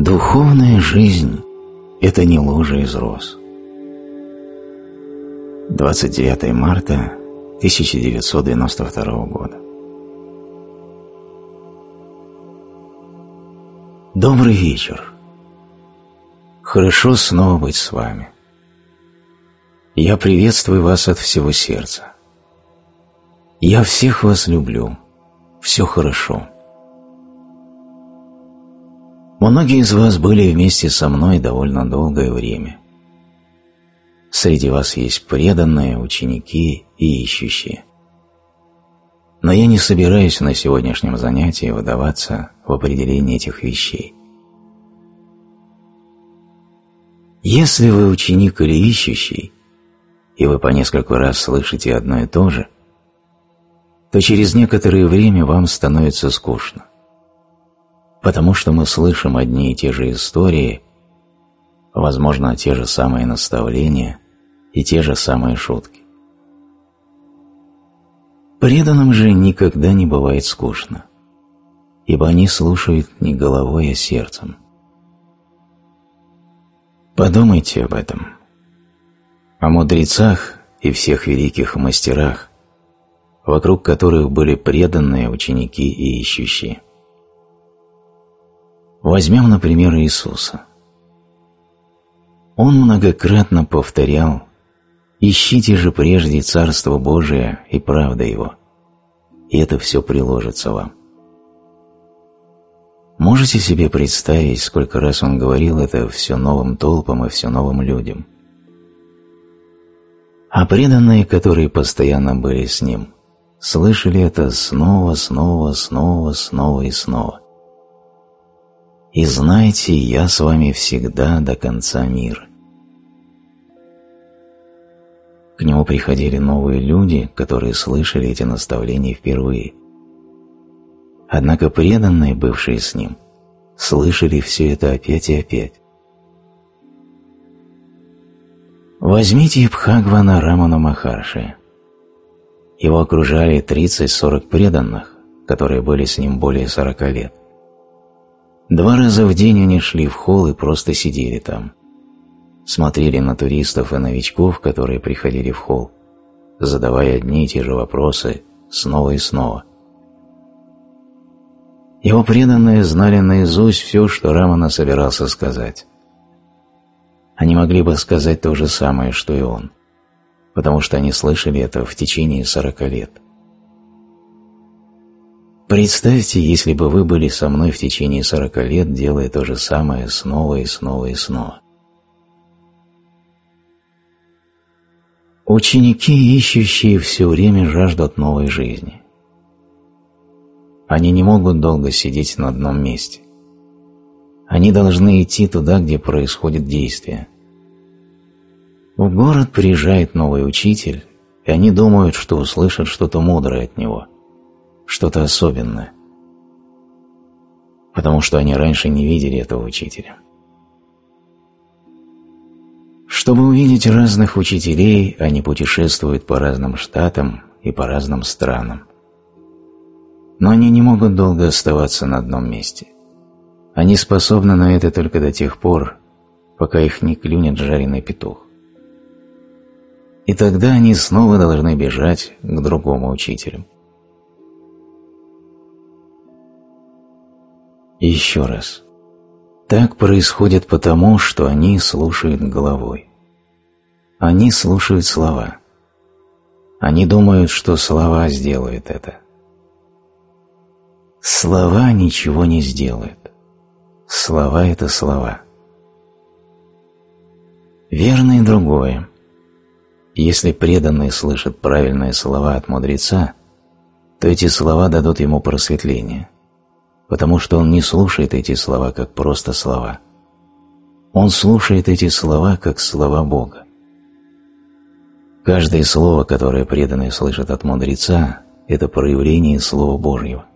Духовная жизнь – это не лужа из роз. 29 марта 1992 года. Добрый вечер. Хорошо снова быть с вами. Я приветствую вас от всего сердца. Я всех вас люблю. Все хорошо. Многие из вас были вместе со мной довольно долгое время. Среди вас есть преданные, ученики и ищущие. Но я не собираюсь на сегодняшнем занятии вдаваться в определение этих вещей. Если вы ученик или ищущий, и вы по несколько раз слышите одно и то же, то через некоторое время вам становится скучно. Потому что мы слышим одни и те же истории, возможно, те же самые наставления и те же самые шутки. Преданным же никогда не бывает скучно, ибо они слушают не головой, а сердцем. Подумайте об этом, о мудрецах и всех великих мастерах, вокруг которых были преданные ученики и ищущие. Возьмем, например, Иисуса. Он многократно повторял: «Ищите же прежде Царство Божие и правда Его, и это все приложится вам». Можете себе представить, сколько раз он говорил это все новым толпам и все новым людям? А преданные, которые постоянно были с ним, слышали это снова и снова. «И знайте, я с вами всегда до конца мира». К нему приходили новые люди, которые слышали эти наставления впервые. Однако преданные, бывшие с ним, слышали все это опять и опять. Возьмите Бхагавана Раману Махарши. Его окружали 30-40 преданных, которые были с ним более 40 лет. 2 раза в день они шли в холл и просто сидели там. Смотрели на туристов и новичков, которые приходили в холл, задавая одни и те же вопросы снова и снова. Его преданные знали наизусть все, что Рамана собирался сказать. Они могли бы сказать то же самое, что и он, потому что они слышали это в течение 40 лет. Представьте, если бы вы были со мной в течение 40 лет, делая то же самое снова и снова и снова. Ученики, ищущие, все время жаждут новой жизни. Они не могут долго сидеть на одном месте. Они должны идти туда, где происходит действие. В город приезжает новый учитель, и они думают, что услышат что-то мудрое от него, что-то особенное, потому что они раньше не видели этого учителя. Чтобы увидеть разных учителей, они путешествуют по разным штатам и по разным странам. Но они не могут долго оставаться на одном месте. Они способны на это только до тех пор, пока их не клюнет жареный петух. И тогда они снова должны бежать к другому учителю. И еще раз. Так происходит потому, что они слушают головой. Они слушают слова. Они думают, что слова сделают это. Слова ничего не сделают. Слова – это слова. Верно и другое. Если преданный слышит правильные слова от мудреца, то эти слова дадут ему просветление, потому что он не слушает эти слова как просто слова. Он слушает эти слова как слова Бога. Каждое слово, которое преданный слышит от мудреца, это проявление Слова Божьего.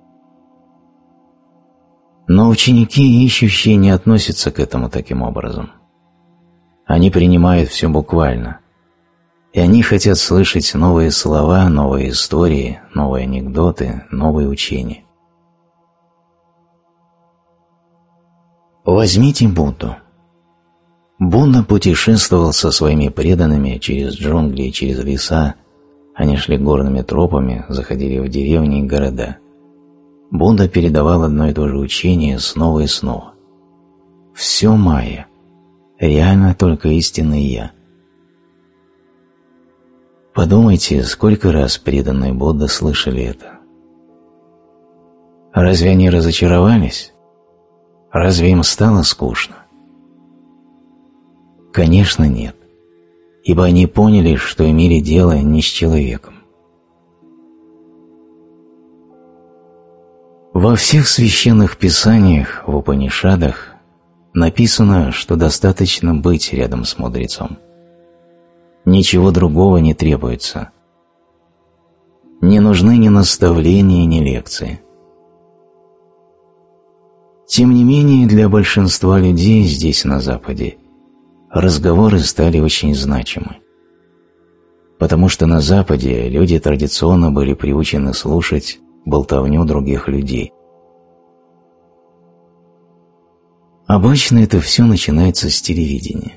Но ученики, ищущие, не относятся к этому таким образом. Они принимают все буквально, и они хотят слышать новые слова, новые истории, новые анекдоты, новые учения. Возьмите Будду. Будда путешествовал со своими преданными через джунгли и через леса. Они шли горными тропами, заходили в деревни и города. Будда передавал одно и то же учение снова и снова. Все майя. Реально только истинный Я. Подумайте, сколько раз преданные Будды слышали это. Разве они разочаровались? Разве им стало скучно? Конечно, нет, ибо они поняли, что имели дело не с человеком. Во всех священных писаниях, в Упанишадах, написано, что достаточно быть рядом с мудрецом. Ничего другого не требуется. Не нужны ни наставления, ни лекции. Тем не менее, для большинства людей здесь, на Западе, разговоры стали очень значимы. Потому что на Западе люди традиционно были приучены слушать болтовню других людей. Обычно это все начинается с телевидения.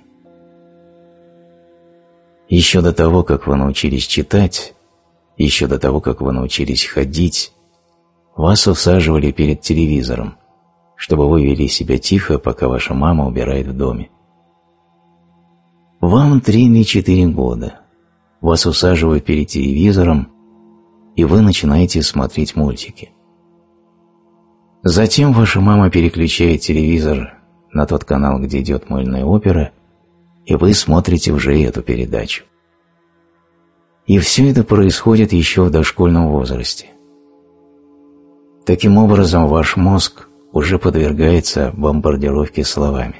Еще до того, как вы научились читать, еще до того, как вы научились ходить, вас усаживали перед телевизором, чтобы вы вели себя тихо, пока ваша мама убирает в доме. Вам 3 или 4 года. Вас усаживают перед телевизором, и вы начинаете смотреть мультики. Затем ваша мама переключает телевизор на тот канал, где идет мыльная опера, и вы смотрите уже эту передачу. И все это происходит еще в дошкольном возрасте. Таким образом, ваш мозг уже подвергается бомбардировке словами.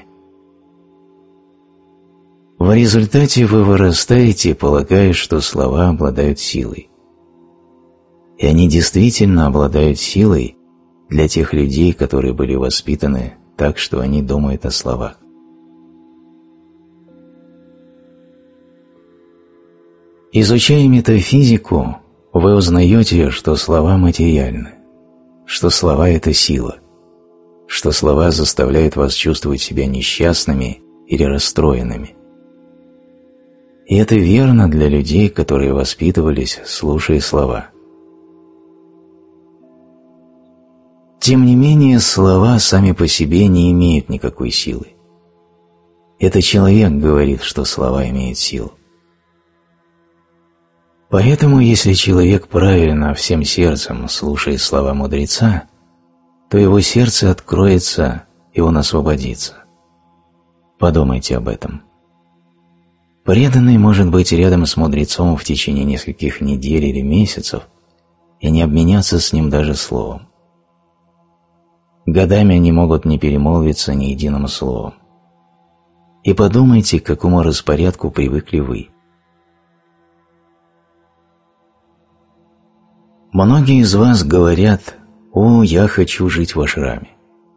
В результате вы вырастаете, полагая, что слова обладают силой. И они действительно обладают силой для тех людей, которые были воспитаны так, что они думают о словах. Изучая метафизику, вы узнаете, что слова материальны, что слова – это сила, что слова заставляют вас чувствовать себя несчастными или расстроенными. И это верно для людей, которые воспитывались, слушая слова. Тем не менее, слова сами по себе не имеют никакой силы. Это человек говорит, что слова имеют силу. Поэтому, если человек правильно всем сердцем слушает слова мудреца, то его сердце откроется, и он освободится. Подумайте об этом. Преданный может быть рядом с мудрецом в течение нескольких недель или месяцев и не обменяться с ним даже словом. Годами они могут не перемолвиться ни единым словом. И подумайте, к какому распорядку привыкли вы. Многие из вас говорят: «О, я хочу жить в ашраме».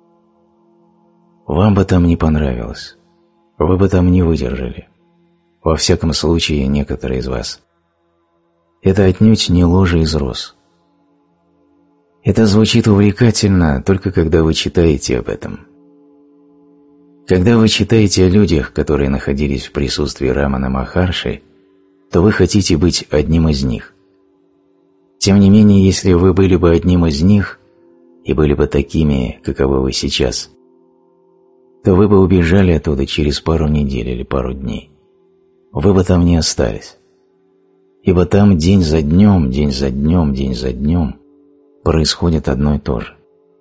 Вам бы там не понравилось, вы бы там не выдержали. Во всяком случае, некоторые из вас. Это отнюдь не ложа из роз. Это звучит увлекательно только когда вы читаете об этом. Когда вы читаете о людях, которые находились в присутствии Рамана Махарши, то вы хотите быть одним из них. Тем не менее, если вы были бы одним из них и были бы такими, каковы вы сейчас, то вы бы убежали оттуда через пару недель или пару дней. Вы бы там не остались. Ибо там день за днем, день за днем, день за днем происходит одно и то же.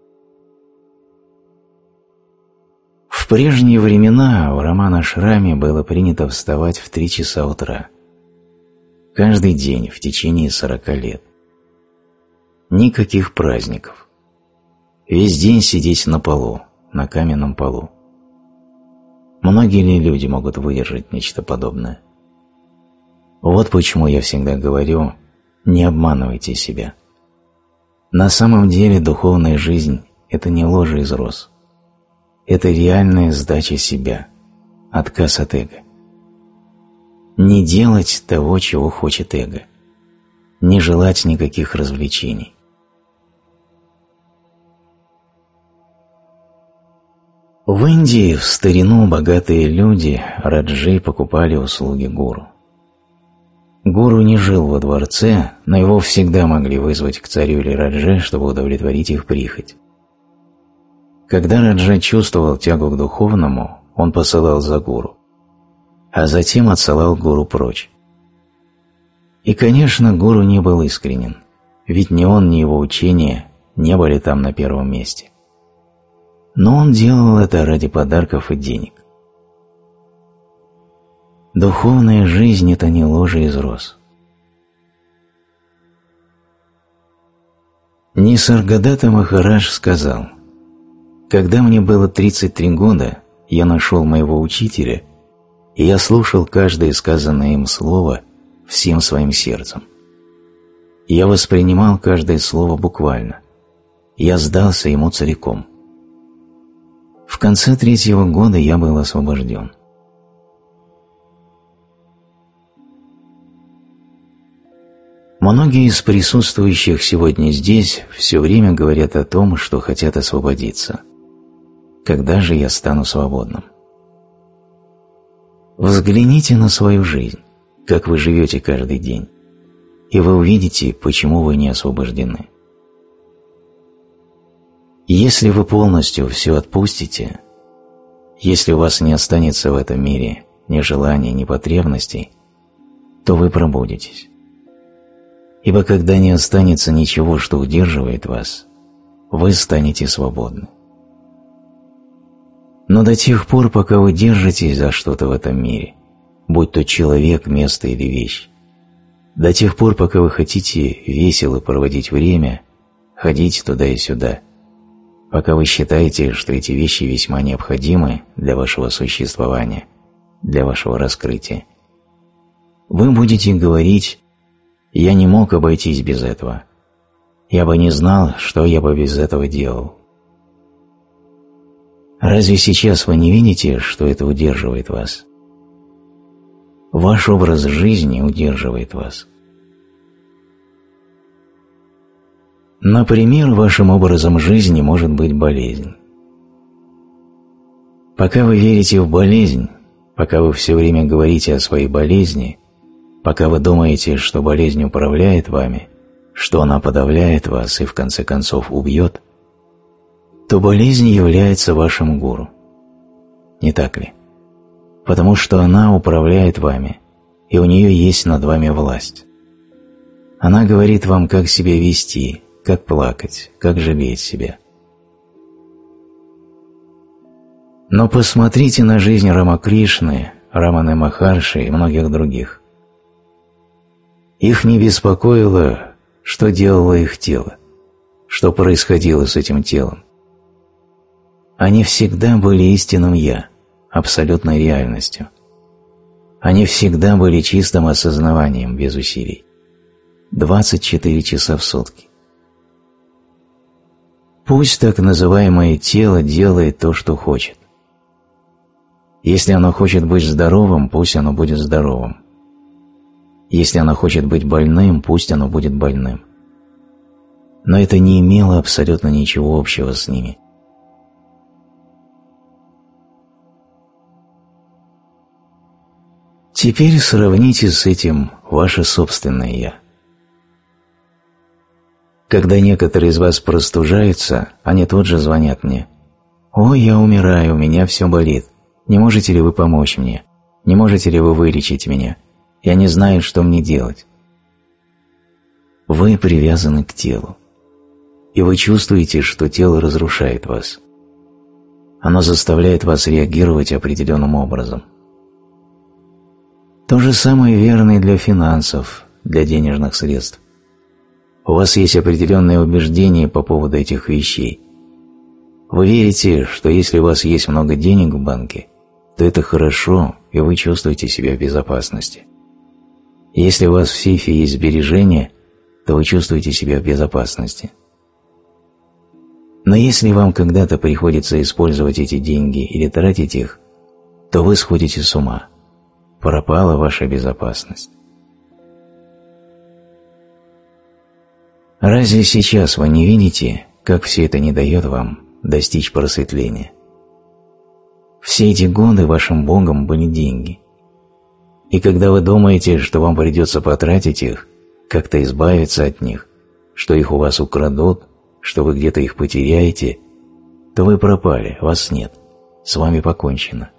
В прежние времена в Рамана-ашраме было принято вставать в 3 часа утра. Каждый день в течение 40 лет. Никаких праздников. Весь день сидеть на полу, на каменном полу. Многие ли люди могут выдержать нечто подобное? Вот почему я всегда говорю: не обманывайте себя. На самом деле духовная жизнь – это не ложа из роз. Это реальная сдача себя, отказ от эго. Не делать того, чего хочет эго. Не желать никаких развлечений. В Индии в старину богатые люди, раджи, покупали услуги гуру. Гуру не жил во дворце, но его всегда могли вызвать к царю или радже, чтобы удовлетворить их прихоть. Когда раджа чувствовал тягу к духовному, он посылал за гуру, а затем отсылал гуру прочь. И, конечно, гуру не был искренен, ведь ни он, ни его учения не были там на первом месте. Но он делал это ради подарков и денег. Духовная жизнь – это не ложа из роз. Нисаргадата Махарадж сказал: «Когда мне было 33 года, я нашел моего учителя, и я слушал каждое сказанное им слово всем своим сердцем. Я воспринимал каждое слово буквально. Я сдался ему целиком. В конце 3-го года я был освобожден». Многие из присутствующих сегодня здесь все время говорят о том, что хотят освободиться. Когда же я стану свободным? Взгляните на свою жизнь, как вы живете каждый день, и вы увидите, почему вы не освобождены. Если вы полностью все отпустите, если у вас не останется в этом мире ни желаний, ни потребностей, то вы пробудитесь. Ибо когда не останется ничего, что удерживает вас, вы станете свободны. Но до тех пор, пока вы держитесь за что-то в этом мире, будь то человек, место или вещь, до тех пор, пока вы хотите весело проводить время, ходить туда и сюда, пока вы считаете, что эти вещи весьма необходимы для вашего существования, для вашего раскрытия, вы будете говорить: «Я не мог обойтись без этого. Я бы не знал, что я бы без этого делал». Разве сейчас вы не видите, что это удерживает вас? Ваш образ жизни удерживает вас. Например, вашим образом жизни может быть болезнь. Пока вы верите в болезнь, пока вы все время говорите о своей болезни, пока вы думаете, что болезнь управляет вами, что она подавляет вас и в конце концов убьет, то болезнь является вашим гуру. Не так ли? Потому что она управляет вами, и у нее есть над вами власть. Она говорит вам, как себя вести, как плакать, как жалеть себя. Но посмотрите на жизнь Рамакришны, Раманы Махарши и многих других. Их не беспокоило, что делало их тело, что происходило с этим телом. Они всегда были истинным «Я», абсолютной реальностью. Они всегда были чистым осознаванием, без усилий. 24 часа в сутки. Пусть так называемое тело делает то, что хочет. Если оно хочет быть здоровым, пусть оно будет здоровым. Если оно хочет быть больным, пусть оно будет больным. Но это не имело абсолютно ничего общего с ними. Теперь сравните с этим ваше собственное «Я». Когда некоторые из вас простужаются, они тут же звонят мне: «Ой, я умираю, у меня все болит. Не можете ли вы помочь мне? Не можете ли вы вылечить меня? Я не знаю, что мне делать». Вы привязаны к телу, и вы чувствуете, что тело разрушает вас. Оно заставляет вас реагировать определенным образом. То же самое верно и для финансов, для денежных средств. У вас есть определенные убеждения по поводу этих вещей. Вы верите, что если у вас есть много денег в банке, то это хорошо, и вы чувствуете себя в безопасности. Если у вас в сейфе есть сбережения, то вы чувствуете себя в безопасности. Но если вам когда-то приходится использовать эти деньги или тратить их, то вы сходите с ума. Пропала ваша безопасность. Разве сейчас вы не видите, как все это не дает вам достичь просветления? Все эти годы вашим Богом были деньги. И когда вы думаете, что вам придется потратить их, как-то избавиться от них, что их у вас украдут, что вы где-то их потеряете, то вы пропали, вас нет, с вами покончено.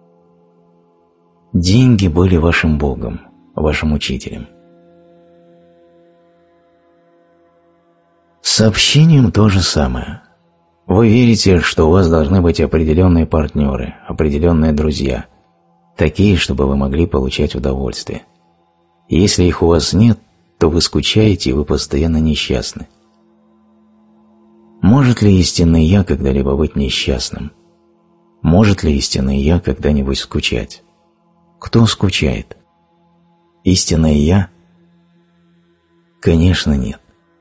Деньги были вашим Богом, вашим учителем. С общением то же самое. Вы верите, что у вас должны быть определенные партнеры, определенные друзья, такие, чтобы вы могли получать удовольствие. Если их у вас нет, то вы скучаете и вы постоянно несчастны. Может ли истинный Я когда-либо быть несчастным? Может ли истинный Я когда-нибудь скучать? Кто скучает? Истинное Я? Конечно, нет.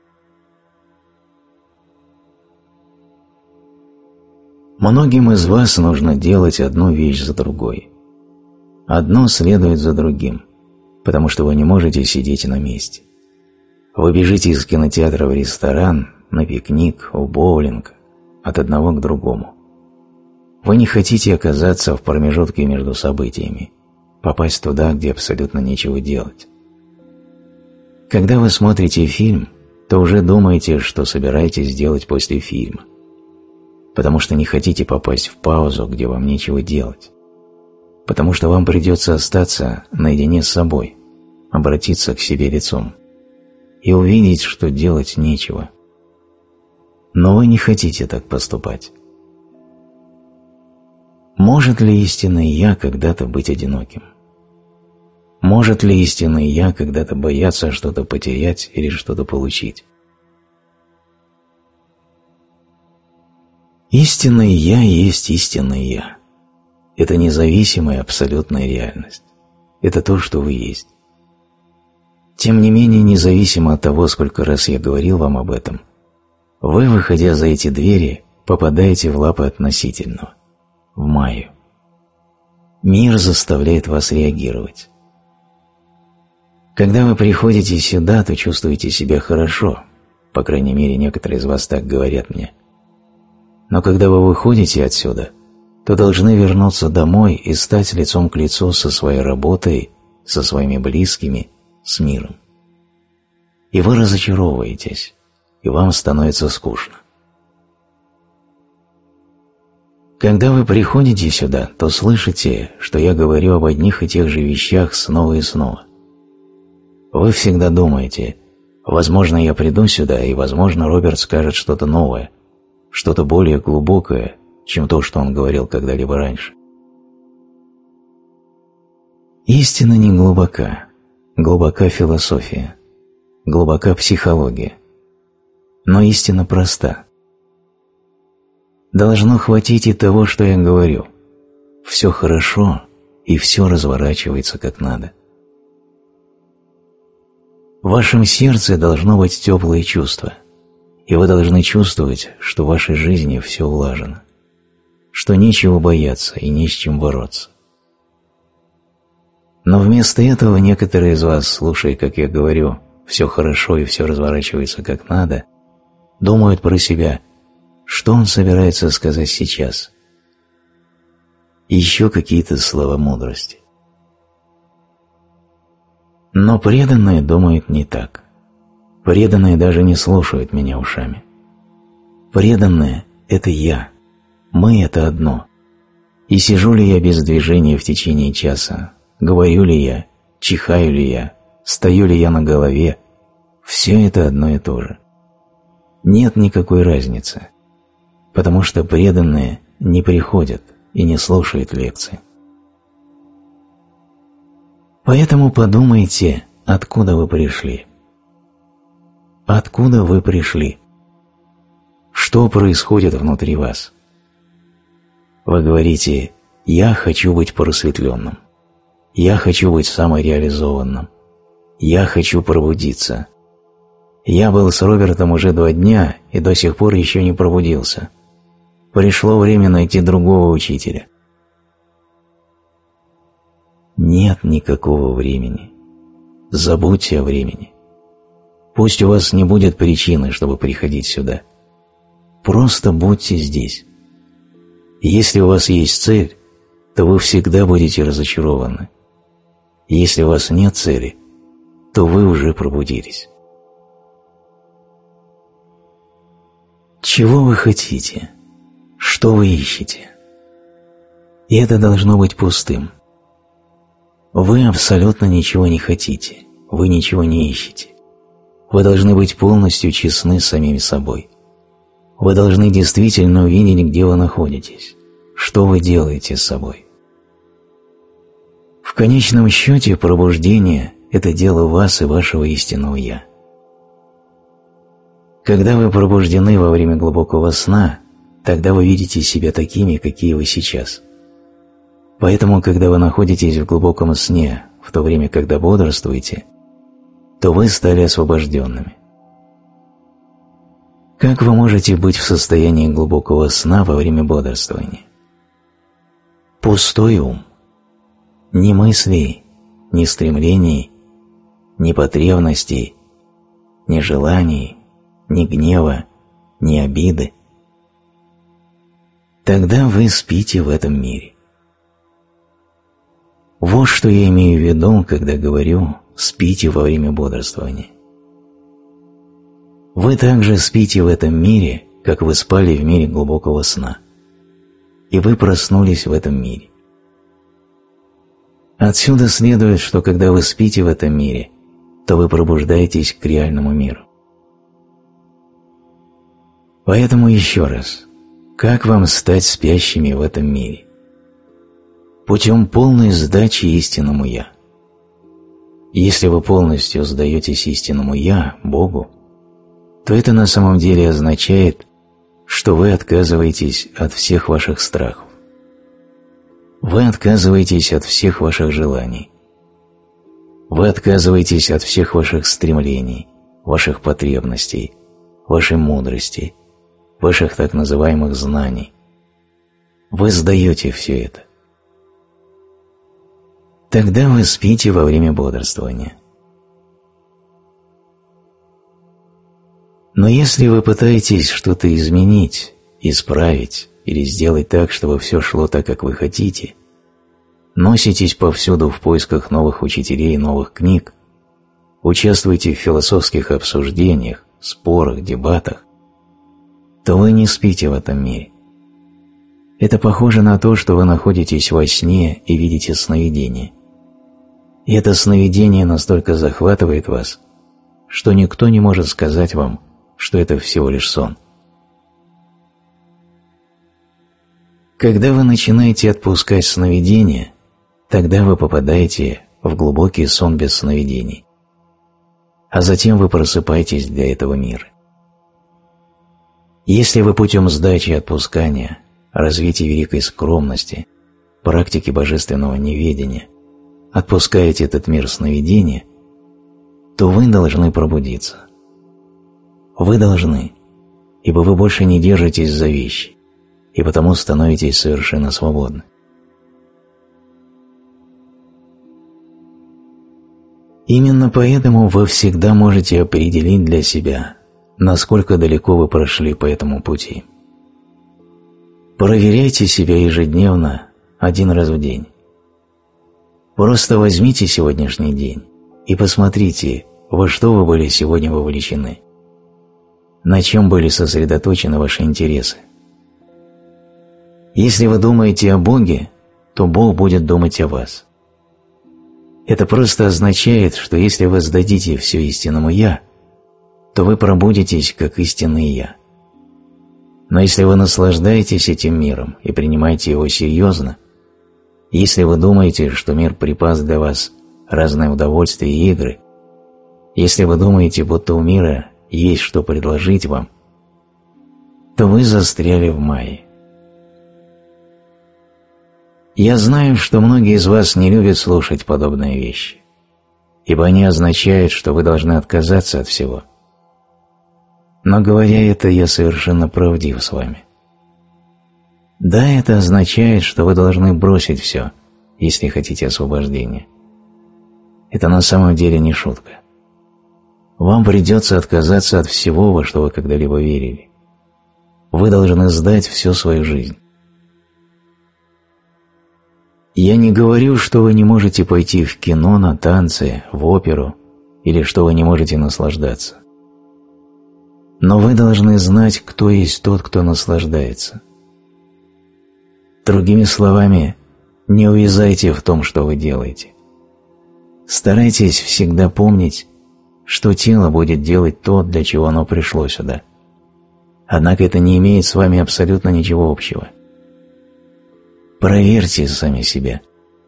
Многим из вас нужно делать одну вещь за другой. Одно следует за другим, потому что вы не можете сидеть на месте. Вы бежите из кинотеатра в ресторан, на пикник, в боулинг, от одного к другому. Вы не хотите оказаться в промежутке между событиями, попасть туда, где абсолютно нечего делать. Когда вы смотрите фильм, то уже думаете, что собираетесь делать после фильма, потому что не хотите попасть в паузу, где вам нечего делать, потому что вам придется остаться наедине с собой, обратиться к себе лицом и увидеть, что делать нечего. Но вы не хотите так поступать. Может ли истинный Я когда-то быть одиноким? Может ли истинный Я когда-то бояться что-то потерять или что-то получить? Истинное Я есть истинное Я. Это независимая абсолютная реальность. Это то, что вы есть. Тем не менее, независимо от того, сколько раз я говорил вам об этом, вы, выходя за эти двери, попадаете в лапы относительного, в майю. Мир заставляет вас реагировать. Когда вы приходите сюда, то чувствуете себя хорошо, по крайней мере, некоторые из вас так говорят мне. Но когда вы выходите отсюда, то должны вернуться домой и стать лицом к лицу со своей работой, со своими близкими, с миром. И вы разочаровываетесь, и вам становится скучно. Когда вы приходите сюда, то слышите, что я говорю об одних и тех же вещах снова и снова. Вы всегда думаете, возможно, я приду сюда, и, возможно, Роберт скажет что-то новое, что-то более глубокое, чем то, что он говорил когда-либо раньше. Истина не глубока, глубока философия, глубока психология, но истина проста. Должно хватить и того, что я говорю. Все хорошо, и все разворачивается как надо. В вашем сердце должно быть теплое чувство, и вы должны чувствовать, что в вашей жизни все улажено, что нечего бояться и не с чем бороться. Но вместо этого некоторые из вас, слушая, как я говорю, все хорошо и все разворачивается как надо, думают про себя, что он собирается сказать сейчас. И еще какие-то слова мудрости. Но преданные думают не так. Преданные даже не слушают меня ушами. Преданные – это я. Мы – это одно. И сижу ли я без движения в течение часа, говорю ли я, чихаю ли я, стою ли я на голове – все это одно и то же. Нет никакой разницы, потому что преданные не приходят и не слушают лекции. Поэтому подумайте, откуда вы пришли. Откуда вы пришли? Что происходит внутри вас? Вы говорите: «Я хочу быть просветленным. Я хочу быть самореализованным. Я хочу пробудиться. Я был с Робертом уже 2 дня и до сих пор еще не пробудился. Пришло время найти другого учителя». Нет никакого времени. Забудьте о времени. Пусть у вас не будет причины, чтобы приходить сюда. Просто будьте здесь. Если у вас есть цель, то вы всегда будете разочарованы. Если у вас нет цели, то вы уже пробудились. Чего вы хотите? Что вы ищете? И это должно быть пустым. Вы абсолютно ничего не хотите, вы ничего не ищете. Вы должны быть полностью честны с самими собой. Вы должны действительно увидеть, где вы находитесь, что вы делаете с собой. В конечном счете пробуждение – это дело вас и вашего истинного «Я». Когда вы пробуждены во время глубокого сна, тогда вы видите себя такими, какие вы сейчас. Поэтому, когда вы находитесь в глубоком сне, в то время, когда бодрствуете, то вы стали освобожденными. Как вы можете быть в состоянии глубокого сна во время бодрствования? Пустой ум. Ни мыслей, ни стремлений, ни потребностей, ни желаний, ни гнева, ни обиды. Тогда вы спите в этом мире. Вот что я имею в виду, когда говорю «спите во время бодрствования». Вы также спите в этом мире, как вы спали в мире глубокого сна, и вы проснулись в этом мире. Отсюда следует, что когда вы спите в этом мире, то вы пробуждаетесь к реальному миру. Поэтому еще раз, как вам стать спящими в этом мире? Путем полной сдачи истинному «Я». Если вы полностью сдаетесь истинному «Я», Богу, то это на самом деле означает, что вы отказываетесь от всех ваших страхов. Вы отказываетесь от всех ваших желаний. Вы отказываетесь от всех ваших стремлений, ваших потребностей, вашей мудрости, ваших так называемых знаний. Вы сдаете все это. Тогда вы спите во время бодрствования. Но если вы пытаетесь что-то изменить, исправить или сделать так, чтобы все шло так, как вы хотите, носитесь повсюду в поисках новых учителей и новых книг, участвуете в философских обсуждениях, спорах, дебатах, то вы не спите в этом мире. Это похоже на то, что вы находитесь во сне и видите сновидение. И это сновидение настолько захватывает вас, что никто не может сказать вам, что это всего лишь сон. Когда вы начинаете отпускать сновидения, тогда вы попадаете в глубокий сон без сновидений, а затем вы просыпаетесь для этого мира. Если вы путем сдачи и отпускания, развития великой скромности, практики божественного неведения отпускаете этот мир сновидения, то вы должны пробудиться. Вы должны, ибо вы больше не держитесь за вещи, и потому становитесь совершенно свободны. Именно поэтому вы всегда можете определить для себя, насколько далеко вы прошли по этому пути. Проверяйте себя ежедневно, один раз в день. Просто возьмите сегодняшний день и посмотрите, во что вы были сегодня вовлечены, на чем были сосредоточены ваши интересы. Если вы думаете о Боге, то Бог будет думать о вас. Это просто означает, что если вы сдадите все истинному «Я», то вы пробудетесь как истинный «Я». Но если вы наслаждаетесь этим миром и принимаете его серьезно, если вы думаете, что мир припас для вас разные удовольствия и игры, если вы думаете, будто у мира есть что предложить вам, то вы застряли в майе. Я знаю, что многие из вас не любят слушать подобные вещи, ибо они означают, что вы должны отказаться от всего. Но говоря это, я совершенно правдив с вами. Да, это означает, что вы должны бросить все, если хотите освобождения. Это на самом деле не шутка. Вам придется отказаться от всего, во что вы когда-либо верили. Вы должны сдать всю свою жизнь. Я не говорю, что вы не можете пойти в кино, на танцы, в оперу, или что вы не можете наслаждаться. Но вы должны знать, кто есть тот, кто наслаждается. Другими словами, не увязайте в том, что вы делаете. Старайтесь всегда помнить, что тело будет делать то, для чего оно пришло сюда. Однако это не имеет с вами абсолютно ничего общего. Проверьте сами себя.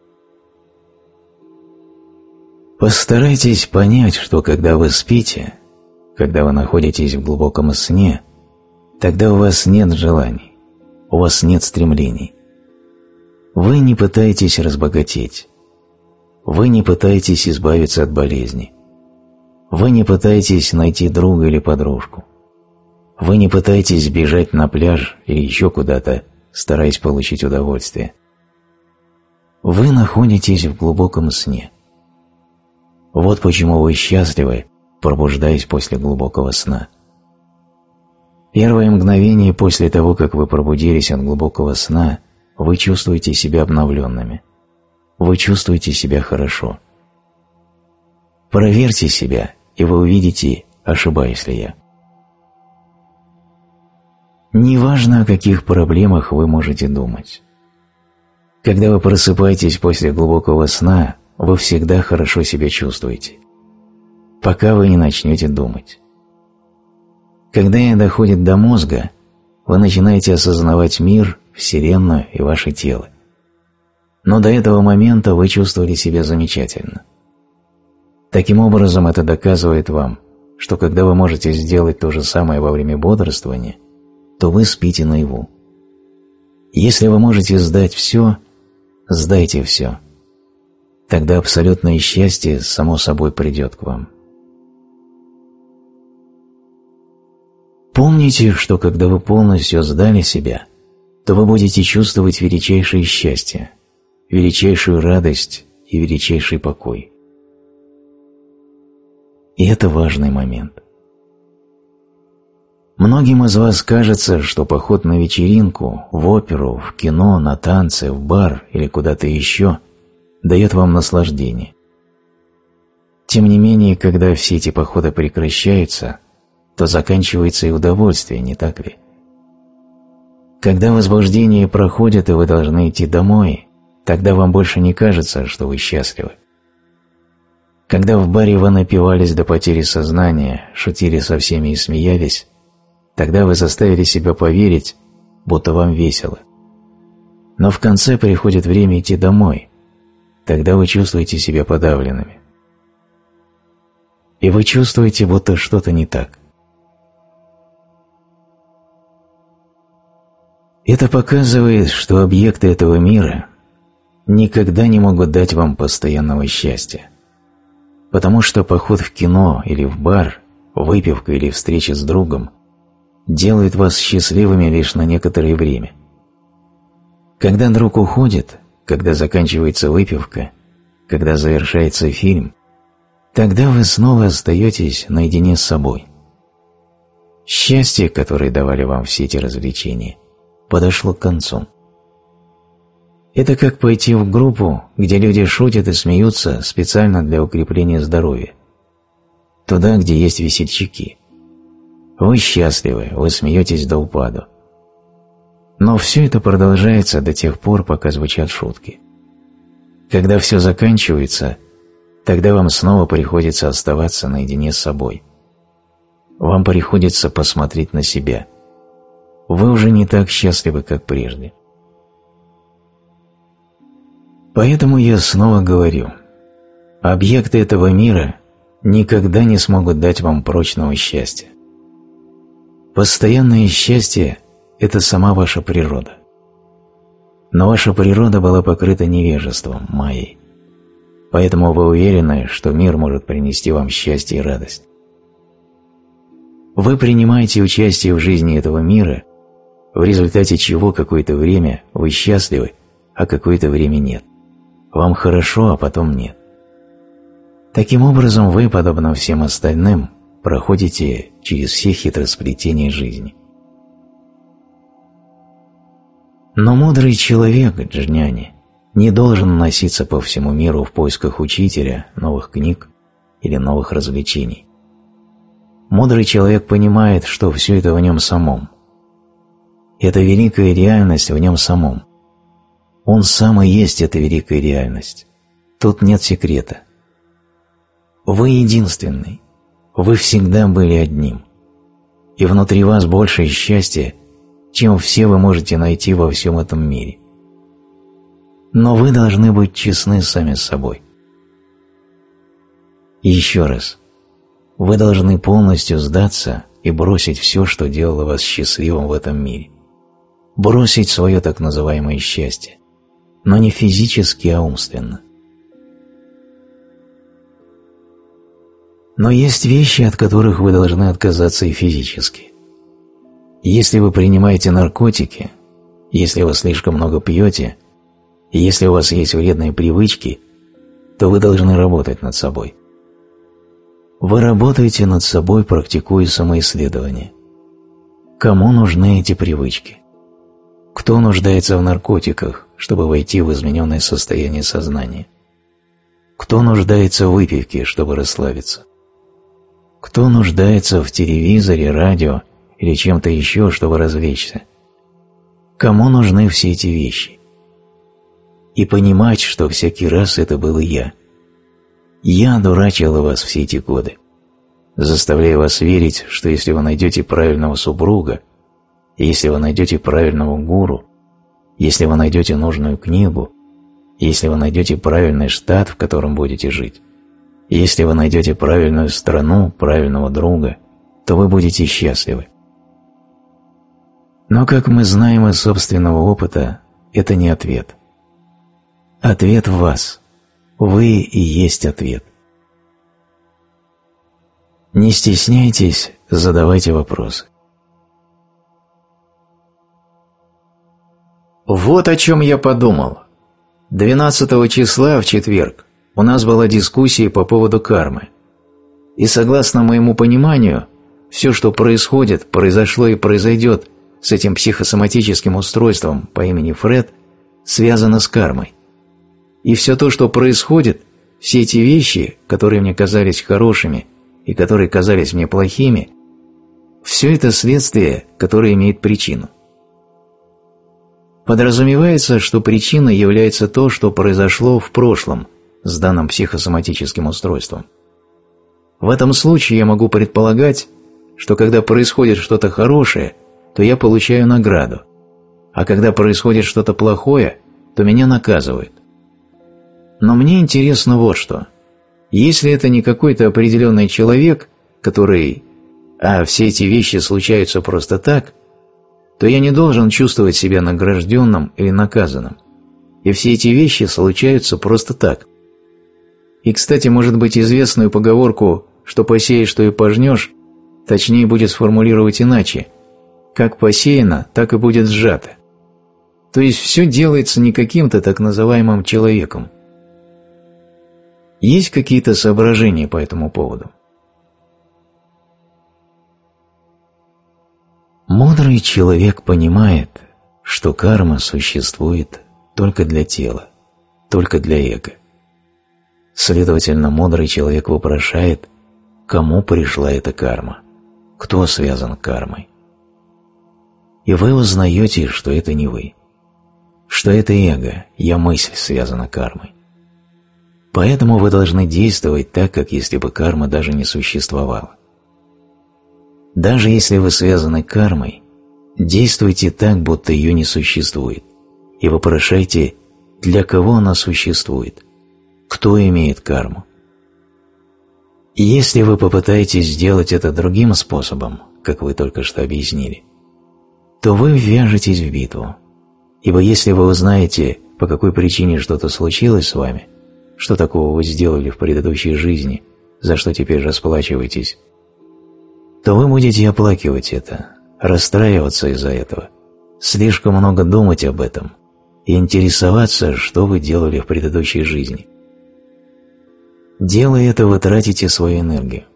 Постарайтесь понять, что когда вы спите, когда вы находитесь в глубоком сне, тогда у вас нет желаний, у вас нет стремлений. Вы не пытаетесь разбогатеть, вы не пытаетесь избавиться от болезни, вы не пытаетесь найти друга или подружку, вы не пытаетесь бежать на пляж или еще куда-то, стараясь получить удовольствие. Вы находитесь в глубоком сне. Вот почему вы счастливы, пробуждаясь после глубокого сна. Первое мгновение после того, как вы пробудились от глубокого сна, вы чувствуете себя обновленными. Вы чувствуете себя хорошо. Проверьте себя, и вы увидите, ошибаюсь ли я. Неважно, о каких проблемах вы можете думать. Когда вы просыпаетесь после глубокого сна, вы всегда хорошо себя чувствуете, пока вы не начнете думать. Когда это доходит до мозга, вы начинаете осознавать мир, Вселенную и ваше тело. Но до этого момента вы чувствовали себя замечательно. Таким образом, это доказывает вам, что когда вы можете сделать то же самое во время бодрствования, то вы спите наяву. Если вы можете сдать все, сдайте все. Тогда абсолютное счастье само собой придет к вам. Помните, что когда вы полностью сдали себя, то вы будете чувствовать величайшее счастье, величайшую радость и величайший покой. И это важный момент. Многим из вас кажется, что поход на вечеринку, в оперу, в кино, на танцы, в бар или куда-то еще дает вам наслаждение. Тем не менее, когда все эти походы прекращаются, то заканчивается и удовольствие, не так ли? Когда возбуждение проходит и вы должны идти домой, тогда вам больше не кажется, что вы счастливы. Когда в баре вы напивались до потери сознания, шутили со всеми и смеялись, тогда вы заставили себя поверить, будто вам весело. Но в конце приходит время идти домой, тогда вы чувствуете себя подавленными. И вы чувствуете, будто что-то не так. Это показывает, что объекты этого мира никогда не могут дать вам постоянного счастья, потому что поход в кино или в бар, выпивка или встреча с другом делает вас счастливыми лишь на некоторое время. Когда друг уходит, когда заканчивается выпивка, когда завершается фильм, тогда вы снова остаетесь наедине с собой. Счастье, которое давали вам все эти развлечения, подошло к концу. Это как пойти в группу, где люди шутят и смеются специально для укрепления здоровья. Туда, где есть весельчаки. Вы счастливы, вы смеетесь до упаду. Но все это продолжается до тех пор, пока звучат шутки. Когда все заканчивается, тогда вам снова приходится оставаться наедине с собой. Вам приходится посмотреть на себя. Вы уже не так счастливы, как прежде. Поэтому я снова говорю, объекты этого мира никогда не смогут дать вам прочного счастья. Постоянное счастье – это сама ваша природа. Но ваша природа была покрыта невежеством, майей. Поэтому вы уверены, что мир может принести вам счастье и радость. Вы принимаете участие в жизни этого мира, в результате чего какое-то время вы счастливы, а какое-то время нет. Вам хорошо, а потом нет. Таким образом, вы, подобно всем остальным, проходите через все хитросплетения жизни. Но мудрый человек, джняни, не должен носиться по всему миру в поисках учителя, новых книг или новых развлечений. Мудрый человек понимает, что все это в нем самом. Это великая реальность в нем самом. Он сам и есть эта великая реальность. Тут нет секрета. Вы единственный. Вы всегда были одним. И внутри вас больше счастья, чем все вы можете найти во всем этом мире. Но вы должны быть честны сами с собой. И еще раз. Вы должны полностью сдаться и бросить все, что делало вас счастливым в этом мире. Бросить свое так называемое счастье. Но не физически, а умственно. Но есть вещи, от которых вы должны отказаться и физически. Если вы принимаете наркотики, если вы слишком много пьете, и если у вас есть вредные привычки, то вы должны работать над собой. Вы работаете над собой, практикуя самоисследование. Кому нужны эти привычки? Кто нуждается в наркотиках, чтобы войти в измененное состояние сознания? Кто нуждается в выпивке, чтобы расслабиться? Кто нуждается в телевизоре, радио или чем-то еще, чтобы развлечься? Кому нужны все эти вещи? И понимать, что всякий раз это был я. Я одурачила вас все эти годы, заставляя вас верить, что если вы найдете правильного супруга, если вы найдете правильного гуру, если вы найдете нужную книгу, если вы найдете правильный штат, в котором будете жить, если вы найдете правильную страну, правильного друга, то вы будете счастливы. Но, как мы знаем из собственного опыта, это не ответ. Ответ в вас. Вы и есть ответ. Не стесняйтесь, задавайте вопросы. Вот о чем я подумал. 12 числа, в четверг, у нас была дискуссия по поводу кармы. И согласно моему пониманию, все, что происходит, произошло и произойдет с этим психосоматическим устройством по имени Фред, связано с кармой. И все то, что происходит, все эти вещи, которые мне казались хорошими и которые казались мне плохими, все это следствие, которое имеет причину. Подразумевается, что причиной является то, что произошло в прошлом с данным психосоматическим устройством. В этом случае я могу предполагать, что когда происходит что-то хорошее, то я получаю награду, а когда происходит что-то плохое, то меня наказывают. Но мне интересно вот что. Если это не какой-то определенный человек, а все эти вещи случаются просто так, то я не должен чувствовать себя награжденным или наказанным. И все эти вещи случаются просто так. И, кстати, может быть, известную поговорку «что посеешь, что и пожнешь» точнее будет сформулировать иначе. Как посеяно, так и будет сжато. То есть все делается не каким-то так называемым человеком. Есть какие-то соображения по этому поводу? Мудрый человек понимает, что карма существует только для тела, только для эго. Следовательно, мудрый человек вопрошает, кому пришла эта карма, кто связан кармой. И вы узнаете, что это не вы, что это эго, я-мысль связана кармой. Поэтому вы должны действовать так, как если бы карма даже не существовала. Даже если вы связаны кармой, действуйте так, будто ее не существует, и вопрошайте, для кого она существует, кто имеет карму. И если вы попытаетесь сделать это другим способом, как вы только что объяснили, то вы ввяжетесь в битву, ибо если вы узнаете, по какой причине что-то случилось с вами, что такого вы сделали в предыдущей жизни, за что теперь расплачиваетесь, то вы будете оплакивать это, расстраиваться из-за этого, слишком много думать об этом и интересоваться, что вы делали в предыдущей жизни. Делая это, вы тратите свою энергию.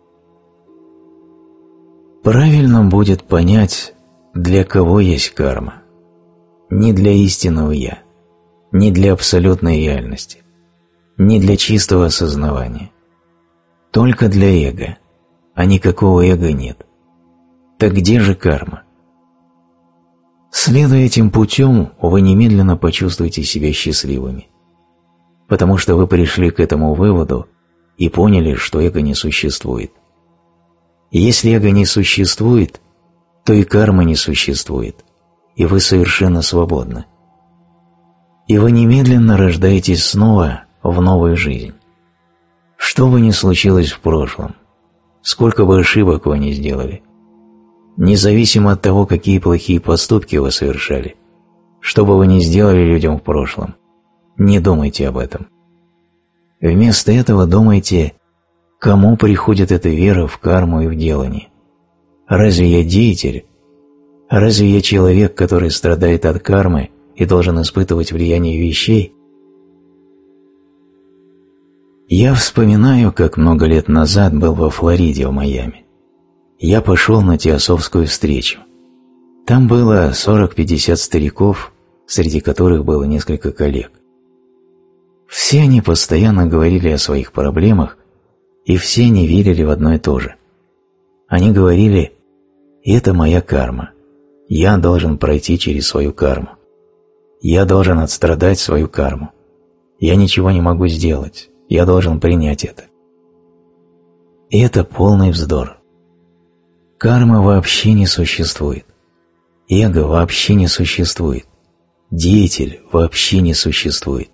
Правильно будет понять, для кого есть карма, не для истинного «я». не для абсолютной реальности, не для чистого осознавания. Только для эго, а никакого эго нет. Так где же карма? Следуя этим путем, вы немедленно почувствуете себя счастливыми, потому что вы пришли к этому выводу и поняли, что эго не существует. И если эго не существует, то и карма не существует, и вы совершенно свободны. И вы немедленно рождаетесь снова в новую жизнь. Что бы ни случилось в прошлом, сколько бы ошибок вы ни сделали, независимо от того, какие плохие поступки вы совершали, что бы вы ни сделали людям в прошлом, не думайте об этом. Вместо этого думайте, кому приходит эта вера в карму и в делание. Разве я деятель? Разве я человек, который страдает от кармы и должен испытывать влияние вещей? Я вспоминаю, как много лет назад был во Флориде, в Майами. Я пошел на теософскую встречу. Там было 40-50 стариков, среди которых было несколько коллег. Все они постоянно говорили о своих проблемах, и все они верили в одно и то же. Они говорили: «Это моя карма. Я должен пройти через свою карму. Я должен отстрадать свою карму. Я ничего не могу сделать. Я должен принять это». И это полный вздор. Карма вообще не существует. Эго вообще не существует. Деятель вообще не существует.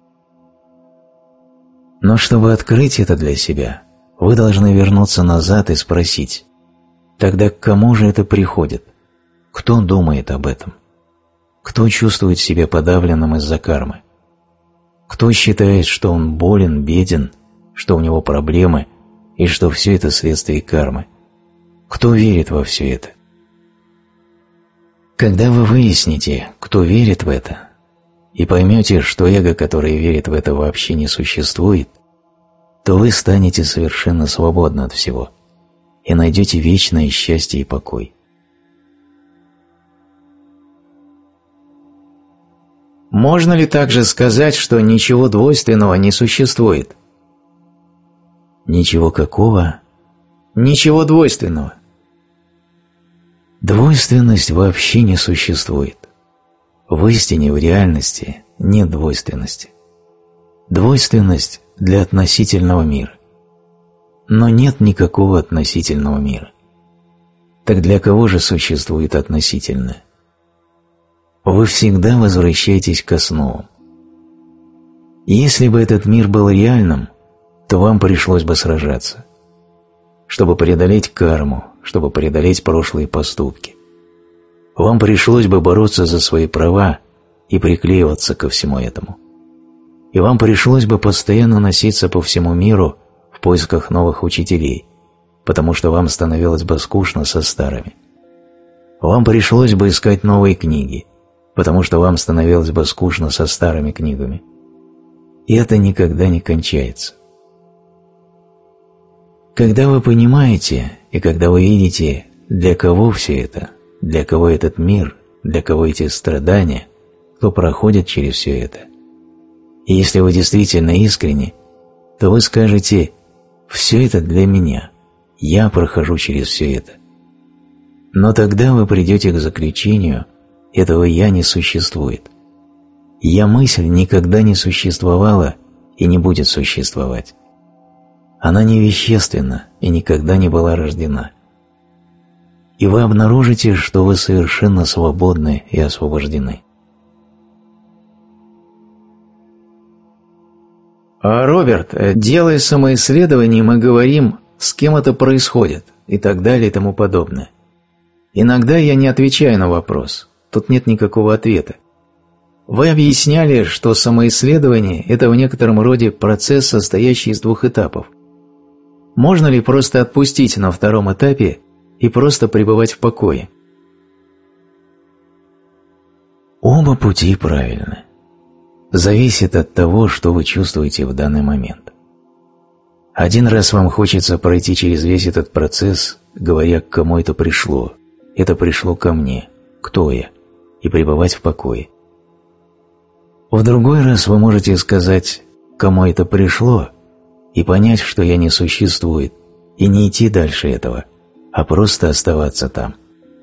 Но чтобы открыть это для себя, вы должны вернуться назад и спросить: тогда к кому же это приходит? Кто думает об этом? Кто чувствует себя подавленным из-за кармы? Кто считает, что он болен, беден, что у него проблемы и что все это следствие кармы? Кто верит во все это? Когда вы выясните, кто верит в это, и поймете, что эго, которое верит в это, вообще не существует, то вы станете совершенно свободны от всего и найдете вечное счастье и покой. Можно ли также сказать, что ничего двойственного не существует? Ничего какого? Ничего двойственного. Двойственность вообще не существует. В истине, в реальности нет двойственности. Двойственность для относительного мира. Но нет никакого относительного мира. Так для кого же существует относительное? Вы всегда возвращаетесь к основам. Если бы этот мир был реальным, то вам пришлось бы сражаться, чтобы преодолеть карму, чтобы преодолеть прошлые поступки. Вам пришлось бы бороться за свои права и приклеиваться ко всему этому. И вам пришлось бы постоянно носиться по всему миру в поисках новых учителей, потому что вам становилось бы скучно со старыми. Вам пришлось бы искать новые книги, потому что вам становилось бы скучно со старыми книгами. И это никогда не кончается. Когда вы понимаете и когда вы видите, для кого все это, для кого этот мир, для кого эти страдания, кто проходит через все это, и если вы действительно искренни, то вы скажете: «Все это для меня, я прохожу через все это». Но тогда вы придете к заключению: этого «я» не существует. «Я-мысль» никогда не существовала и не будет существовать. Она не вещественна и никогда не была рождена. И вы обнаружите, что вы совершенно свободны и освобождены. Роберт, делая самоисследование, мы говорим, с кем это происходит и так далее и тому подобное. Иногда я не отвечаю на вопрос. Тут нет никакого ответа. Вы объясняли, что самоисследование – это в некотором роде процесс, состоящий из двух этапов. Можно ли просто отпустить на втором этапе и просто пребывать в покое? Оба пути правильны. Зависит от того, что вы чувствуете в данный момент. Один раз вам хочется пройти через весь этот процесс, говоря, к кому это пришло ко мне, кто я, и пребывать в покое. В другой раз вы можете сказать, кому это пришло, и понять, что я не существует, и не идти дальше этого, а просто оставаться там.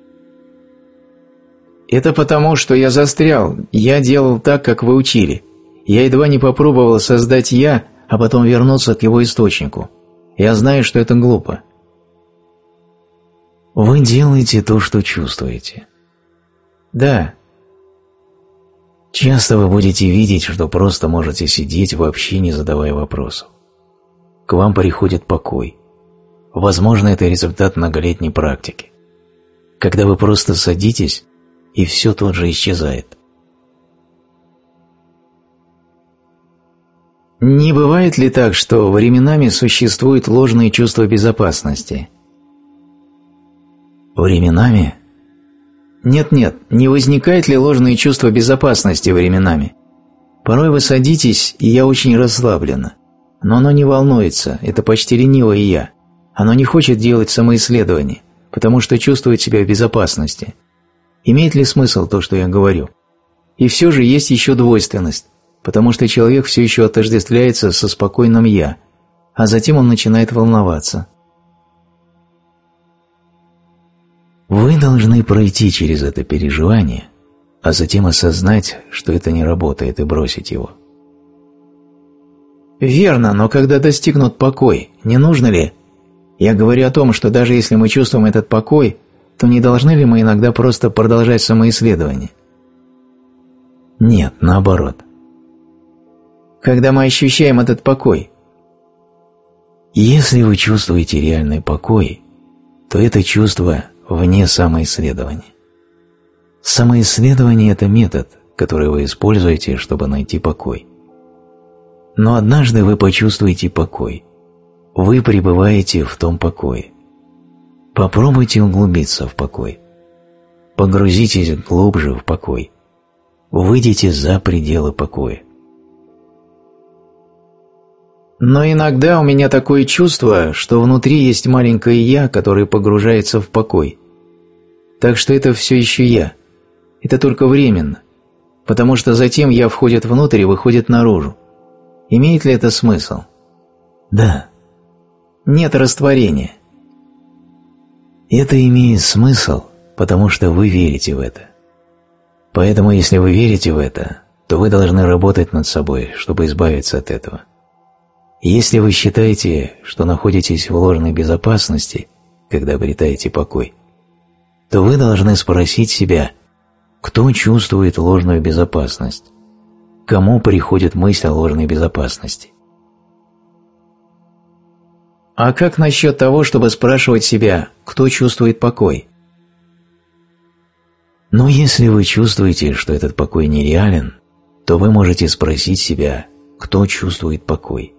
Это потому, что я застрял, я делал так, как вы учили. Я едва не попробовал создать «я», а потом вернуться к его источнику. Я знаю, что это глупо. Вы делаете то, что чувствуете. Да. Часто вы будете видеть, что просто можете сидеть, вообще не задавая вопросов. К вам приходит покой. Возможно, это результат многолетней практики. Когда вы просто садитесь, и все тут же исчезает. Не бывает ли так, что временами существуют ложные чувства безопасности? Временами? Нет, не возникает ли ложные чувства безопасности временами? Порой вы садитесь, и я очень расслаблена. Но оно не волнуется, это почти ленивое «я». Оно не хочет делать самоисследование, потому что чувствует себя в безопасности. Имеет ли смысл то, что я говорю? И все же есть еще двойственность, потому что человек все еще отождествляется со спокойным «я», а затем он начинает волноваться. Вы должны пройти через это переживание, а затем осознать, что это не работает, и бросить его. Верно, но когда достигнут покой, не нужно ли? Я говорю о том, что даже если мы чувствуем этот покой, то не должны ли мы иногда просто продолжать самоисследование? Нет, наоборот. Когда мы ощущаем этот покой. Если вы чувствуете реальный покой, то это чувство вне самоисследования. Самоисследование – это метод, который вы используете, чтобы найти покой. Но однажды вы почувствуете покой. Вы пребываете в том покое. Попробуйте углубиться в покой. Погрузитесь глубже в покой. Выйдите за пределы покоя. Но иногда у меня такое чувство, что внутри есть маленькое «я», которое погружается в покой. Так что это все еще «я». Это только временно, потому что затем «я» входит внутрь и выходит наружу. Имеет ли это смысл? Да. Нет растворения. Это имеет смысл, потому что вы верите в это. Поэтому, если вы верите в это, то вы должны работать над собой, чтобы избавиться от этого. Если вы считаете, что находитесь в ложной безопасности, когда обретаете покой, то вы должны спросить себя, кто чувствует ложную безопасность, кому приходит мысль о ложной безопасности. А как насчет того, чтобы спрашивать себя, кто чувствует покой? Но если вы чувствуете, что этот покой нереален, то вы можете спросить себя, кто чувствует покой.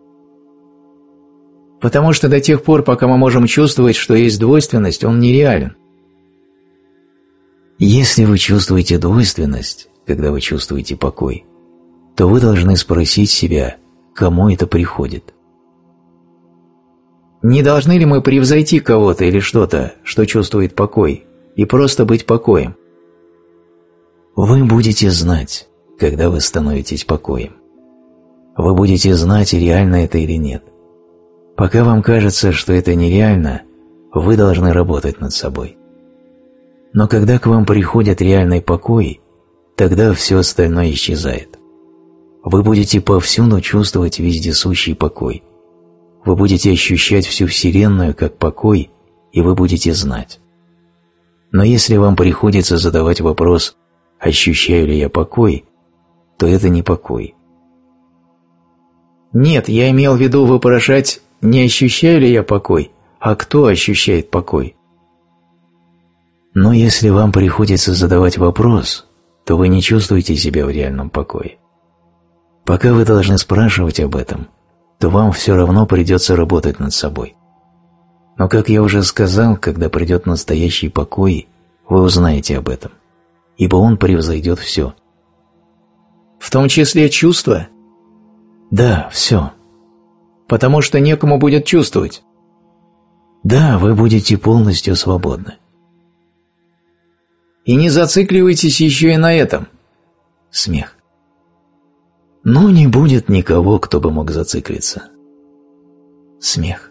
Потому что до тех пор, пока мы можем чувствовать, что есть двойственность, он нереален. Если вы чувствуете двойственность, когда вы чувствуете покой, то вы должны спросить себя, кому это приходит. Не должны ли мы превзойти кого-то или что-то, что чувствует покой, и просто быть покоем? Вы будете знать, когда вы становитесь покоем. Вы будете знать, реально это или нет. Пока вам кажется, что это нереально, вы должны работать над собой. Но когда к вам приходит реальный покой, тогда все остальное исчезает. Вы будете повсюду чувствовать вездесущий покой. Вы будете ощущать всю Вселенную как покой, и вы будете знать. Но если вам приходится задавать вопрос «ощущаю ли я покой?», то это не покой. Нет, я имел в виду вопрошать «не ощущаю ли я покой?», а кто ощущает покой? Но если вам приходится задавать вопрос, то вы не чувствуете себя в реальном покое. Пока вы должны спрашивать об этом, то вам все равно придется работать над собой. Но, как я уже сказал, когда придет настоящий покой, вы узнаете об этом, ибо он превзойдет все. В том числе чувства? Да, все. Потому что некому будет чувствовать. Да, вы будете полностью свободны. И не зацикливайтесь еще и на этом. Смех. но не будет никого, кто бы мог зациклиться. Смех.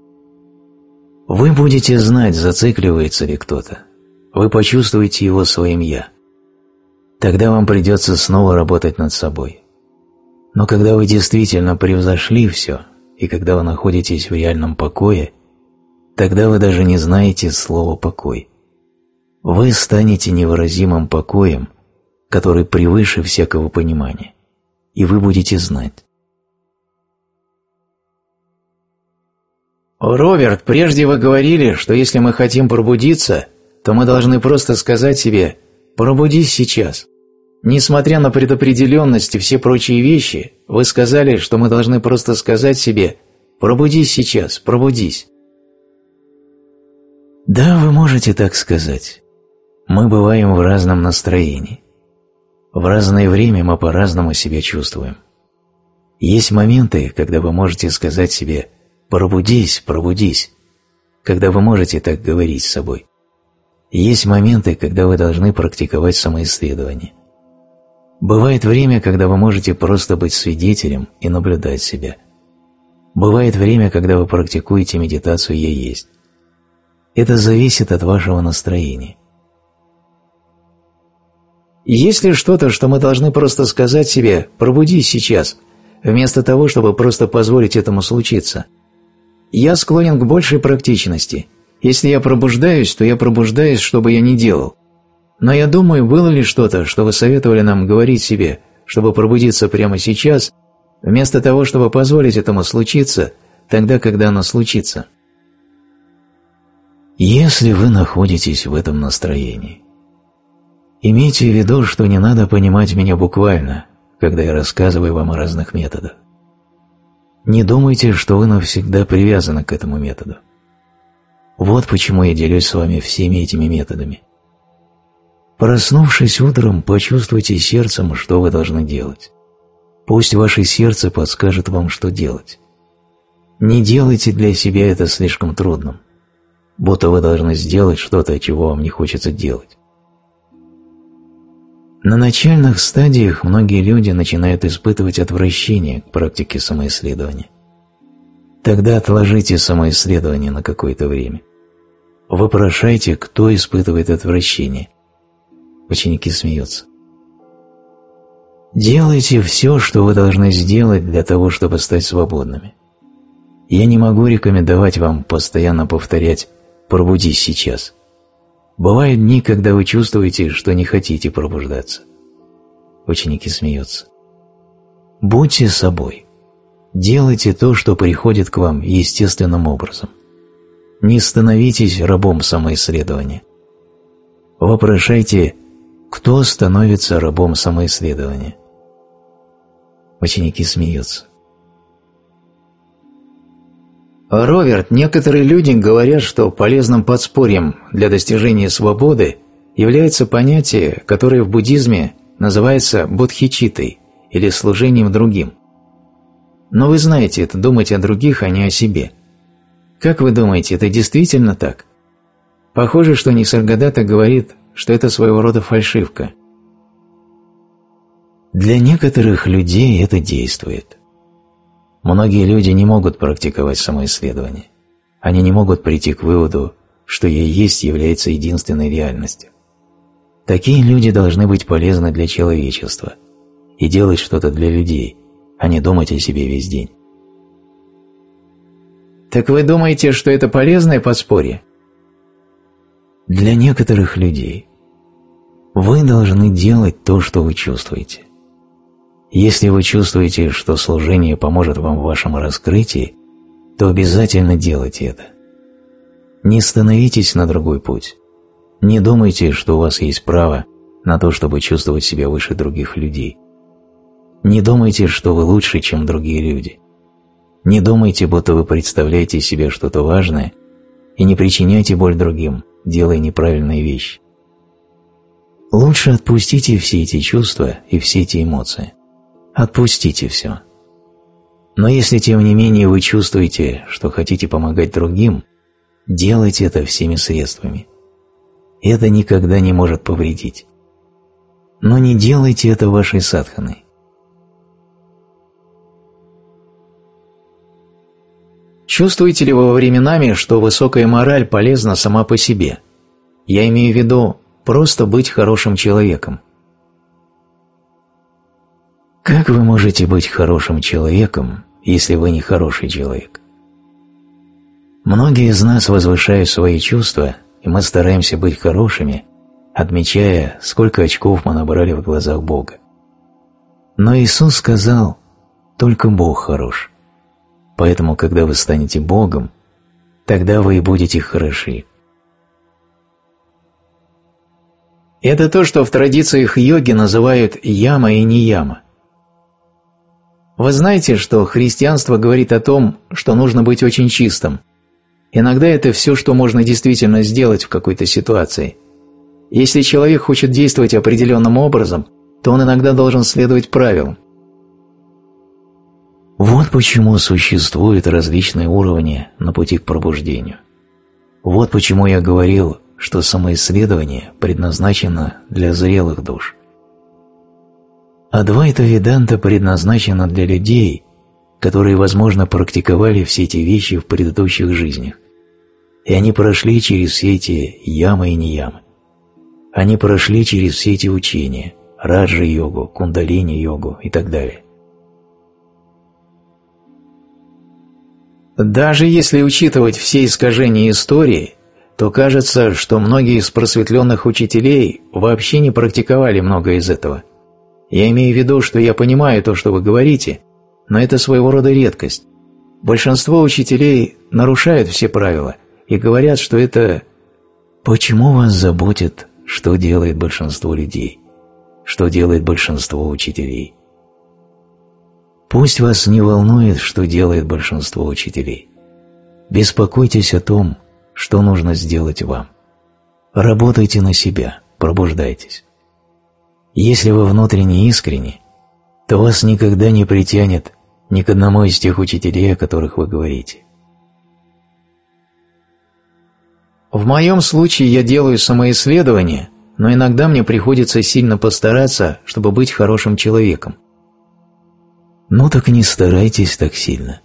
Вы будете знать, зацикливается ли кто-то. Вы почувствуете его своим «я». Тогда вам придется снова работать над собой. Но когда вы действительно превзошли все, и когда вы находитесь в реальном покое, тогда вы даже не знаете слова «покой». Вы станете невыразимым покоем, который превыше всякого понимания, и вы будете знать. Роберт, прежде вы говорили, что если мы хотим пробудиться, то мы должны просто сказать себе «пробудись сейчас». Несмотря на предопределенность и все прочие вещи, вы сказали, что мы должны просто сказать себе «пробудись сейчас, пробудись». Да, вы можете так сказать. Мы бываем в разном настроении. В разное время мы по-разному себя чувствуем. Есть моменты, когда вы можете сказать себе «пробудись, пробудись», когда вы можете так говорить с собой. Есть моменты, когда вы должны практиковать самоисследование. Бывает время, когда вы можете просто быть свидетелем и наблюдать себя. Бывает время, когда вы практикуете медитацию «Я есть». Это зависит от вашего настроения. Есть ли что-то, что мы должны просто сказать себе «пробудись сейчас», вместо того, чтобы просто позволить этому случиться? Я склонен к большей практичности. Если я пробуждаюсь, то я пробуждаюсь, что бы я ни делал. Но я думаю, было ли что-то, что вы советовали нам говорить себе, чтобы пробудиться прямо сейчас, вместо того, чтобы позволить этому случиться, тогда, когда оно случится? Если вы находитесь в этом настроении, имейте в виду, что не надо понимать меня буквально, когда я рассказываю вам о разных методах. Не думайте, что вы навсегда привязаны к этому методу. Вот почему я делюсь с вами всеми этими методами. Проснувшись утром, почувствуйте сердцем, что вы должны делать. Пусть ваше сердце подскажет вам, что делать. Не делайте для себя это слишком трудным, будто вы должны сделать что-то, чего вам не хочется делать. На начальных стадиях многие люди начинают испытывать отвращение к практике самоисследования. Тогда отложите самоисследование на какое-то время. Вопрошайте, кто испытывает отвращение. Ученики смеются. Делайте все, что вы должны сделать для того, чтобы стать свободными. Я не могу рекомендовать вам постоянно повторять «пробудись сейчас». Бывают дни, когда вы чувствуете, что не хотите пробуждаться. Ученики смеются. Будьте собой. Делайте то, что приходит к вам естественным образом. Не становитесь рабом самоисследования. Вопрошайте, кто становится рабом самоисследования. Ученики смеются. Роберт, некоторые люди говорят, что полезным подспорьем для достижения свободы является понятие, которое в буддизме называется бодхичиттой или служением другим. Но вы знаете, это думать о других, а не о себе. Как вы думаете, это действительно так? Похоже, что Нисаргадатта говорит, что это своего рода фальшивка. Для некоторых людей это действует. Многие люди не могут практиковать самоисследование. Они не могут прийти к выводу, что «я есть» является единственной реальностью. Такие люди должны быть полезны для человечества и делать что-то для людей, а не думать о себе весь день. Так вы думаете, что это полезное подспорье? Для некоторых людей. Вы должны делать то, что вы чувствуете. Если вы чувствуете, что служение поможет вам в вашем раскрытии, то обязательно делайте это. Не становитесь на другой путь. Не думайте, что у вас есть право на то, чтобы чувствовать себя выше других людей. Не думайте, что вы лучше, чем другие люди. Не думайте, будто вы представляете себе что-то важное, и не причиняйте боль другим, делая неправильные вещи. Лучше отпустите все эти чувства и все эти эмоции. Отпустите все. Но если тем не менее вы чувствуете, что хотите помогать другим, делайте это всеми средствами. Это никогда не может повредить. Но не делайте это вашей садханой. Чувствуете ли вы временами, что высокая мораль полезна сама по себе? Я имею в виду просто быть хорошим человеком. Как вы можете быть хорошим человеком, если вы не хороший человек? Многие из нас возвышают свои чувства, и мы стараемся быть хорошими, отмечая, сколько очков мы набрали в глазах Бога. Но Иисус сказал, только Бог хорош. Поэтому, когда вы станете Богом, тогда вы и будете хороши. Это то, что в традициях йоги называют яма и нияма. Вы знаете, что христианство говорит о том, что нужно быть очень чистым. Иногда это все, что можно действительно сделать в какой-то ситуации. Если человек хочет действовать определенным образом, то он иногда должен следовать правилам. Вот почему существуют различные уровни на пути к пробуждению. Вот почему я говорил, что самоисследование предназначено для зрелых душ. Адвайта-веданта предназначена для людей, которые, возможно, практиковали все эти вещи в предыдущих жизнях. И они прошли через все эти ямы и ниямы. Они прошли через все эти учения – раджа-йогу, кундалини-йогу и так далее. Даже если учитывать все искажения истории, то кажется, что многие из просветленных учителей вообще не практиковали много из этого. Я имею в виду, что я понимаю то, что вы говорите, но это своего рода редкость. Большинство учителей нарушают все правила и говорят, что это... Почему вас заботит, что делает большинство людей? Что делает большинство учителей? Пусть вас не волнует, что делает большинство учителей. Беспокойтесь о том, что нужно сделать вам. Работайте на себя, пробуждайтесь. Если вы внутренне искренни, то вас никогда не притянет ни к одному из тех учителей, о которых вы говорите. В моем случае я делаю самоисследование, но иногда мне приходится сильно постараться, чтобы быть хорошим человеком. Ну так не старайтесь так сильно.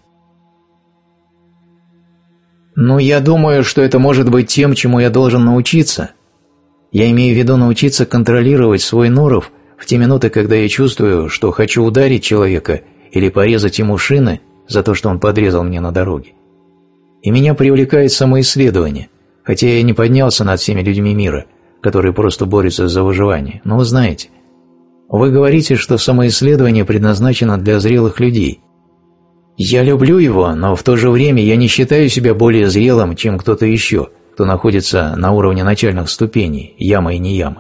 Но я думаю, что это может быть тем, чему я должен научиться. Я имею в виду научиться контролировать свой норов в те минуты, когда я чувствую, что хочу ударить человека или порезать ему шины за то, что он подрезал мне на дороге. И меня привлекает самоисследование, хотя я не поднялся над всеми людьми мира, которые просто борются за выживание. Но вы знаете, вы говорите, что самоисследование предназначено для зрелых людей. Я люблю его, но в то же время я не считаю себя более зрелым, чем кто-то еще, кто находится на уровне начальных ступеней, ямы и неямы.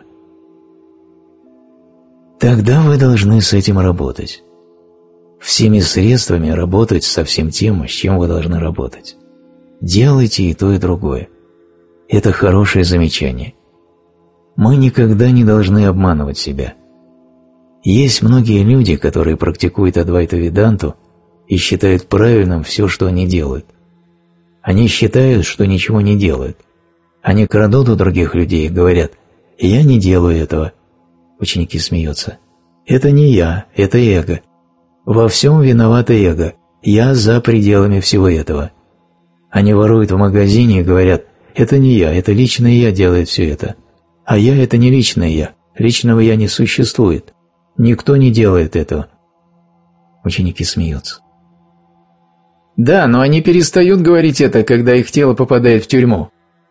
Тогда вы должны с этим работать. Всеми средствами работать со всем тем, с чем вы должны работать. Делайте и то, и другое. Это хорошее замечание. Мы никогда не должны обманывать себя. Есть многие люди, которые практикуют Адвайта-веданту и считают правильным все, что они делают. Они считают, что ничего не делают. Они крадут у других людей и говорят: «Я не делаю этого». Ученики смеются. «Это не я, это эго. Во всем виновато эго. Я за пределами всего этого». Они воруют в магазине и говорят: «Это не я, это личное я делает все это». А я – это не личное я. Личного я не существует. Никто не делает этого. Ученики смеются. Да, но они перестают говорить это, когда их тело попадает в тюрьму.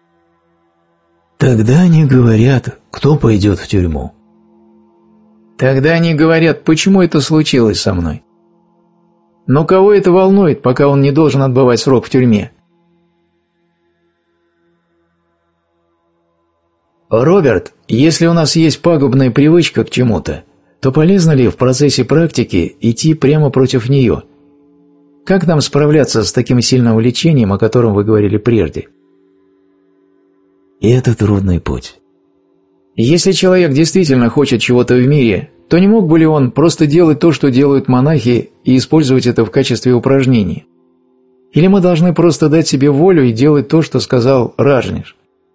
Тогда они говорят, кто пойдет в тюрьму. Тогда они говорят, почему это случилось со мной. Но кого это волнует, пока он не должен отбывать срок в тюрьме? Роберт, если у нас есть пагубная привычка к чему-то, то полезно ли в процессе практики идти прямо против нее? Как нам справляться с таким сильным влечением, о котором вы говорили прежде? И это трудный путь. Если человек действительно хочет чего-то в мире, то не мог бы ли он просто делать то, что делают монахи, и использовать это в качестве упражнений? Или мы должны просто дать себе волю и делать то, что сказал Раджниш?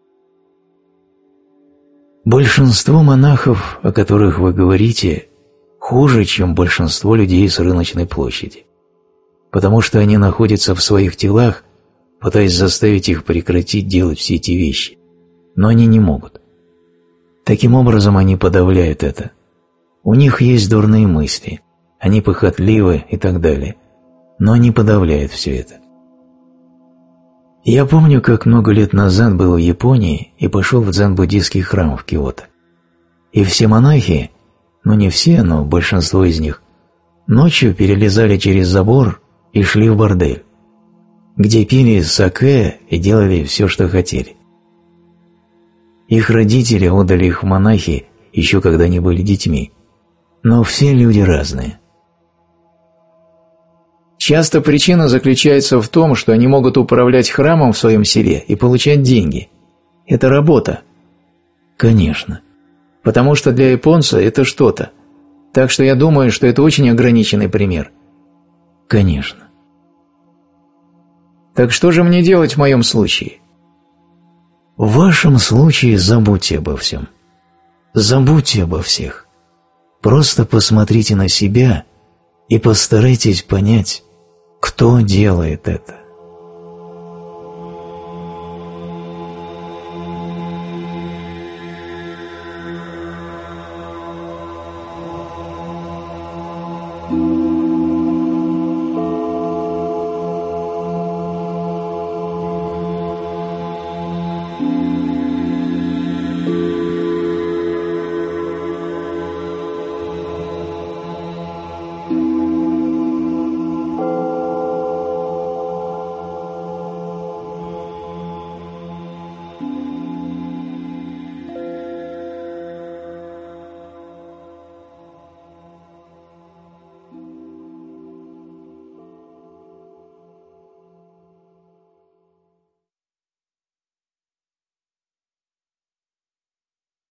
Большинство монахов, о которых вы говорите, хуже, чем большинство людей с рыночной площади, потому что они находятся в своих телах пытаясь заставить их прекратить делать все эти вещи. Но они не могут. Таким образом они подавляют это. У них есть дурные мысли, они похотливы и так далее, но они подавляют все это. Я помню, как много лет назад был в Японии и пошел в дзен-буддийский храм в Киото. И все монахи, ну не все, но большинство из них, ночью перелезали через забор и шли в бордель, где пили сакэ и делали все, что хотели. Их родители отдали их в монахи еще когда они были детьми, но все люди разные. Часто причина заключается в том, что они могут управлять храмом в своем селе и получать деньги. Это работа. Конечно. Потому что для японца это что-то. Так что я думаю, что это очень ограниченный пример. Конечно. Так что же мне делать в моем случае? В вашем случае забудьте обо всем. Забудьте обо всех. Просто посмотрите на себя и постарайтесь понять, кто делает это.